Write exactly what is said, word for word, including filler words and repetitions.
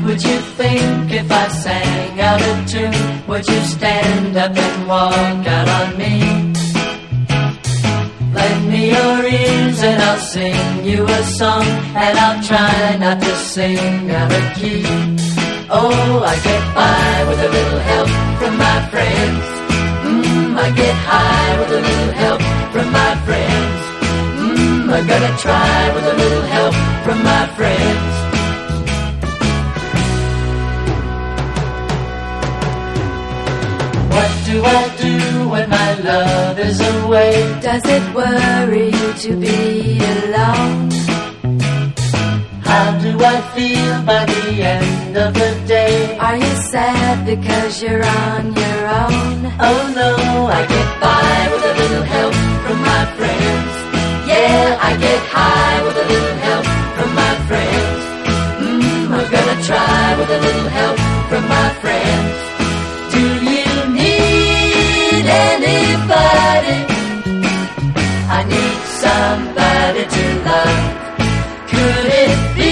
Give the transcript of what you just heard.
would you think if I sang out of tune? Would you stand up and walk out on me? Lend me your ears and I'll sing you a song, and I'll try not to sing out of key. Oh, I get by with a little help from my friends. Mmm, I get high with a little help from my friends. Mmm, I'm gonna try with a little help from my friends. What do I do when my love is away? Does it worry you to be alone? How do I feel by the end of the day? Are you sad because you're on your own? Oh no, I get by with a little help from my friends. Yeah, I get high with a little help from my friends. Mmm, I'm gonna try with a little help from my friends. Do you need anybody? I need somebody to love. Could it be